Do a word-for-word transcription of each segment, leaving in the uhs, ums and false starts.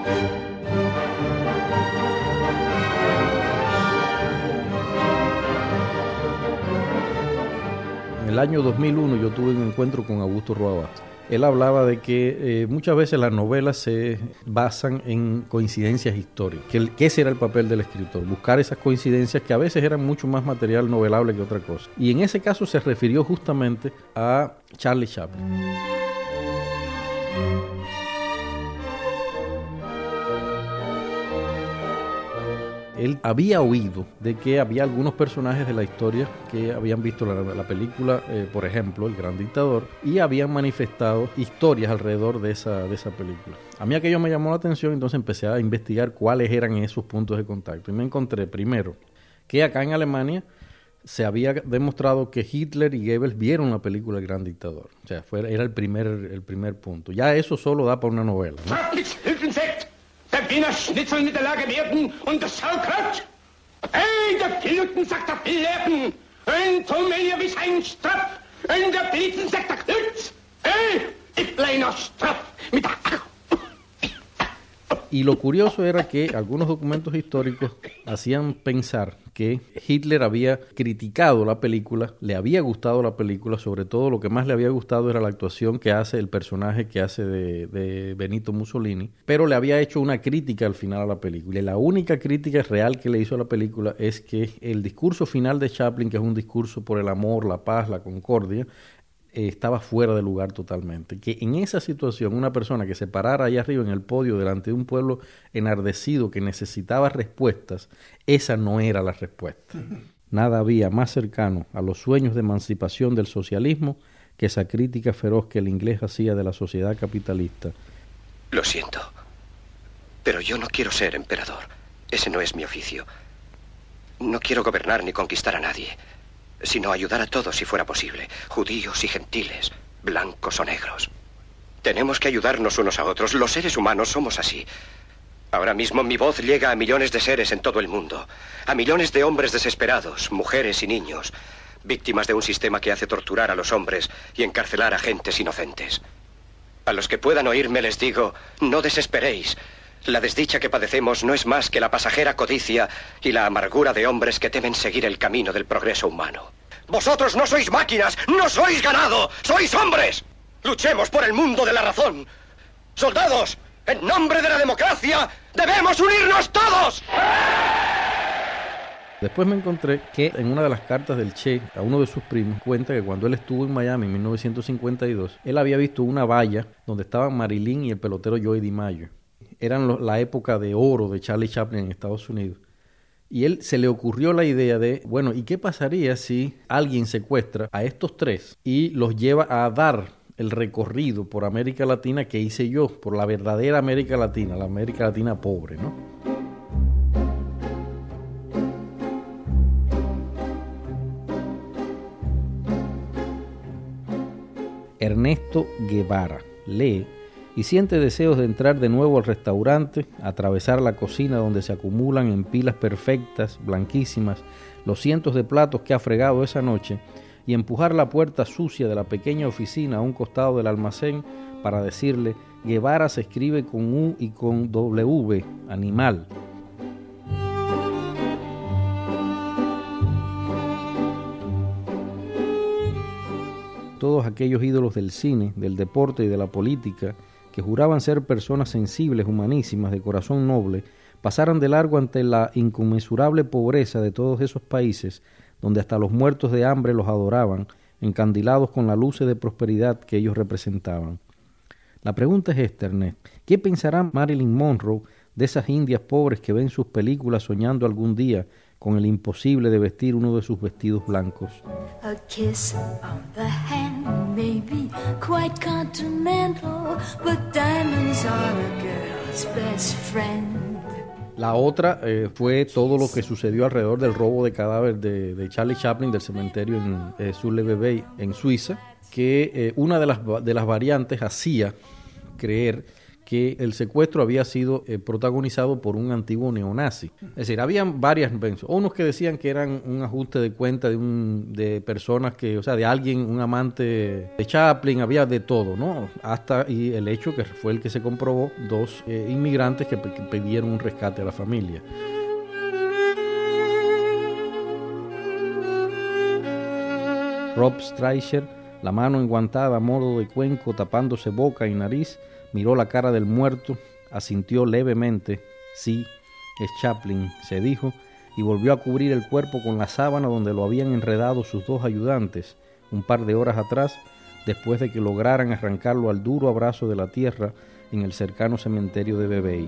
En el año dos mil uno yo tuve un encuentro con Augusto Roa Bastos. Él hablaba de que eh, muchas veces las novelas se basan en coincidencias históricas, que, el, que ese era el papel del escritor, buscar esas coincidencias que a veces eran mucho más material novelable que otra cosa. Y en ese caso se refirió justamente a Charlie Chaplin. Él había oído de que había algunos personajes de la historia que habían visto la, la película, eh, por ejemplo, El Gran Dictador, y habían manifestado historias alrededor de esa, de esa película. A mí aquello me llamó la atención, entonces empecé a investigar cuáles eran esos puntos de contacto. Y me encontré, primero, que acá en Alemania se había demostrado que Hitler y Goebbels vieron la película El Gran Dictador. O sea, fue, era el primer, el primer punto. Ya eso solo da para una novela, ¿no? Der Wiener Schnitzel mit der Lage werden und das Sauerkraut. Hey, der Piluten sagt der Pilleppen. Ein Tomelier wie ein Strapf. Ein der Blitzen sagt der Knütz. Hey, ich kleiner Strapf mit der... Y lo curioso era que algunos documentos históricos hacían pensar que Hitler había criticado la película, le había gustado la película, sobre todo lo que más le había gustado era la actuación que hace el personaje que hace de, de Benito Mussolini, pero le había hecho una crítica al final a la película. Y la única crítica real que le hizo a la película es que el discurso final de Chaplin, que es un discurso por el amor, la paz, la concordia, Eh, estaba fuera de lugar totalmente. Que en esa situación una persona que se parara ahí arriba en el podio delante de un pueblo enardecido que necesitaba respuestas, esa no era la respuesta. Nada había más cercano a los sueños de emancipación del socialismo que esa crítica feroz que el inglés hacía de la sociedad capitalista. Lo siento, pero yo no quiero ser emperador. Ese no es mi oficio. No quiero gobernar ni conquistar a nadie, sino ayudar a todos si fuera posible, judíos y gentiles, blancos o negros. Tenemos que ayudarnos unos a otros. Los seres humanos somos así. Ahora mismo mi voz llega a millones de seres en todo el mundo, a millones de hombres desesperados, mujeres y niños, víctimas de un sistema que hace torturar a los hombres y encarcelar a gentes inocentes. A los que puedan oírme les digo, no desesperéis. La desdicha que padecemos no es más que la pasajera codicia y la amargura de hombres que temen seguir el camino del progreso humano. Vosotros no sois máquinas, no sois ganado, sois hombres. Luchemos por el mundo de la razón. Soldados, en nombre de la democracia, debemos unirnos todos. Después me encontré que en una de las cartas del Che a uno de sus primos cuenta que cuando él estuvo en Miami en mil novecientos cincuenta y dos, él había visto una valla donde estaban Marilyn y el pelotero Joey DiMaggio. Eran lo, la época de oro de Charlie Chaplin en Estados Unidos. Y él se le ocurrió la idea de, bueno, ¿y qué pasaría si alguien secuestra a estos tres y los lleva a dar el recorrido por América Latina que hice yo, por la verdadera América Latina, la América Latina pobre, ¿no? Ernesto Guevara lee y siente deseos de entrar de nuevo al restaurante, atravesar la cocina donde se acumulan en pilas perfectas, blanquísimas, los cientos de platos que ha fregado esa noche y empujar la puerta sucia de la pequeña oficina a un costado del almacén para decirle: Guevara se escribe con U y con W, animal. Todos aquellos ídolos del cine, del deporte y de la política que juraban ser personas sensibles, humanísimas, de corazón noble, pasaran de largo ante la inconmensurable pobreza de todos esos países donde hasta los muertos de hambre los adoraban, encandilados con la luz de prosperidad que ellos representaban. La pregunta es esta, Ernest: ¿qué pensará Marilyn Monroe de esas indias pobres que ven sus películas soñando algún día con el imposible de vestir uno de sus vestidos blancos? A kiss on the hand may be quite continental, but diamonds are a girl's best friend. La otra eh, fue todo lo que sucedió alrededor del robo de cadáver de, de Charlie Chaplin del cementerio en eh, Sur-le-Vevey, en Suiza, que eh, una de las, de las variantes hacía creer que el secuestro había sido eh, protagonizado por un antiguo neonazi. Es decir, habían varias, unos que decían que eran un ajuste de cuenta de, un, de personas que, o sea, de alguien, un amante de Chaplin, había de todo, ¿no? Hasta y el hecho que fue el que se comprobó, dos eh, inmigrantes que, que pidieron un rescate a la familia. Rob Streicher, la mano enguantada a modo de cuenco tapándose boca y nariz, miró la cara del muerto, asintió levemente. Sí, es Chaplin, se dijo, y volvió a cubrir el cuerpo con la sábana donde lo habían enredado sus dos ayudantes un par de horas atrás, después de que lograran arrancarlo al duro abrazo de la tierra en el cercano cementerio de Vevey.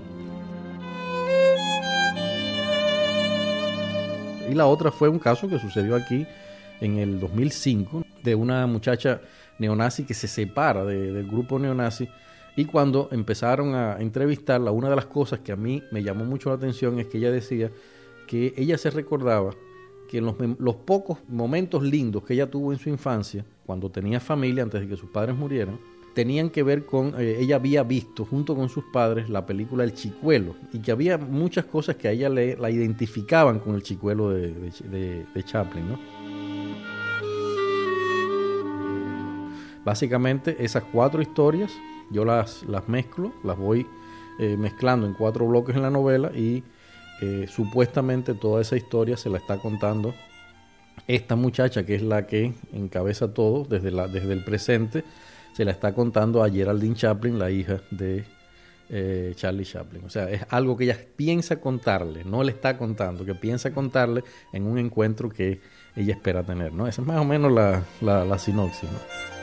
Y la otra fue un caso que sucedió aquí en el dos mil cinco, de una muchacha neonazi que se separa de, del grupo neonazi, y cuando empezaron a entrevistarla, una de las cosas que a mí me llamó mucho la atención es que ella decía que ella se recordaba que en los, los pocos momentos lindos que ella tuvo en su infancia, cuando tenía familia, antes de que sus padres murieran, tenían que ver con, eh, ella había visto junto con sus padres la película El Chicuelo, y que había muchas cosas que a ella le, la identificaban con el Chicuelo de, de, de, de Chaplin, ¿no? Básicamente esas cuatro historias yo las, las mezclo, las voy eh, mezclando en cuatro bloques en la novela, y eh, supuestamente toda esa historia se la está contando esta muchacha, que es la que encabeza todo desde, la, desde el presente, se la está contando a Geraldine Chaplin, la hija de eh, Charlie Chaplin. O sea, es algo que ella piensa contarle, no le está contando, que piensa contarle en un encuentro que ella espera tener, ¿no? Esa es más o menos la, la, la sinopsis, ¿no?